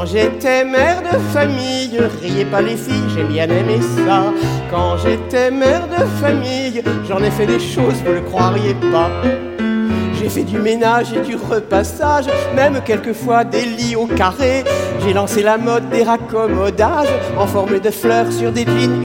Quand j'étais mère de famille, riez pas les filles, j'ai bien aimé ça. Quand j'étais mère de famille, j'en ai fait des choses, vous le croiriez pas. J'ai fait du ménage et du repassage, même quelquefois des lits au carré. J'ai lancé la mode des raccommodages en forme de fleurs sur des jeans.